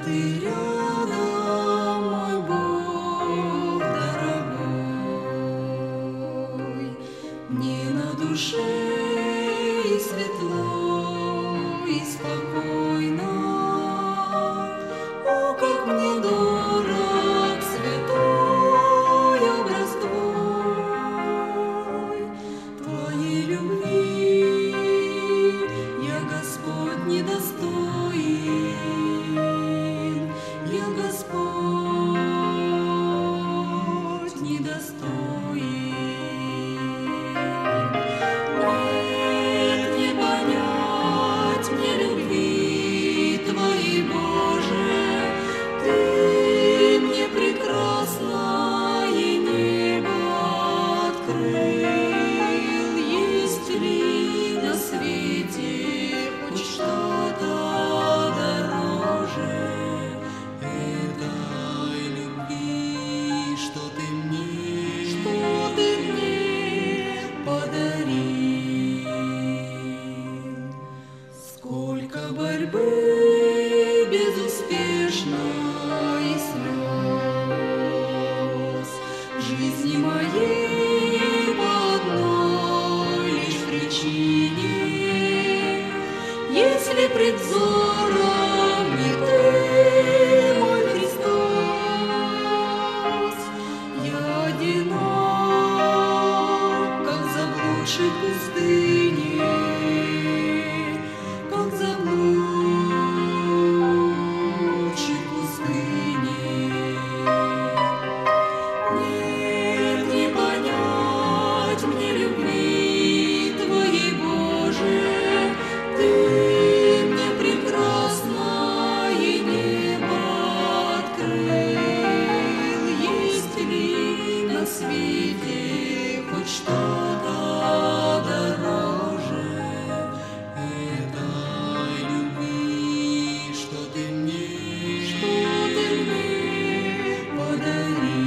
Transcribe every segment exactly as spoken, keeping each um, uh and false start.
ты рядом, мой Бог дорогой, мне на душе и светло, и спокойно. О, как мне дорог святой образ Твой, Твоей любви я, Господь, недостоин, я, Господь, недостоин. Нет, не понять мне любви Твоей, Боже, Ты мне прекрасное небо открыл. Есть ли на свете хоть что-то дороже этой любви, что Ты мне, что Ты мне подарил? Сколько борьбы безуспешной и слез в жизни моей по одной лишь причине. Если пред взором не Ты, мой Христос, я одинок, как заблудший в пустыне, как заблудший в пустыне. Нет, не понять мне любви Твоей, Боже, Ты мне прекрасное небо открыл. Есть ли на свете хоть что-то дороже этой любви, что Ты мне, что Ты мне подарил?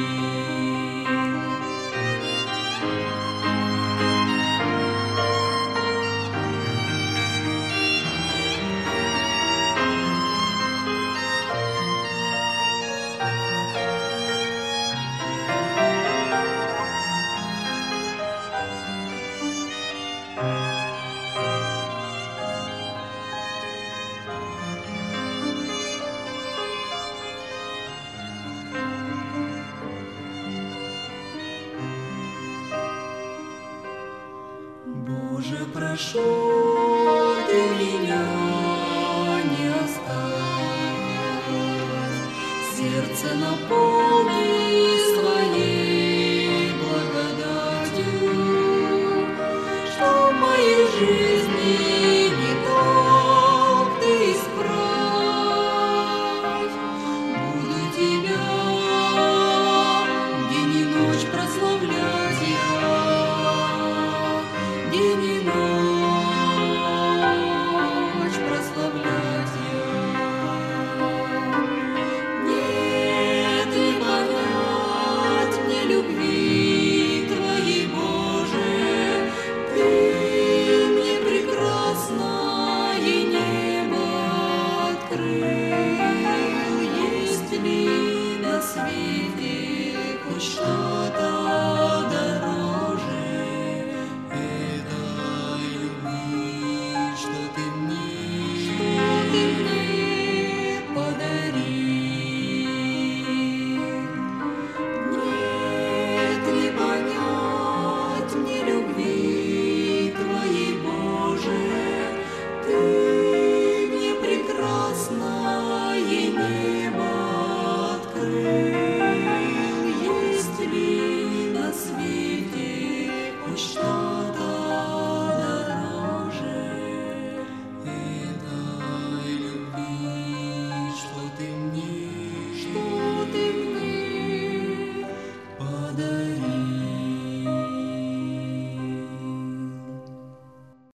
Боже, прошу, Ты меня не оставь, сердце наполнено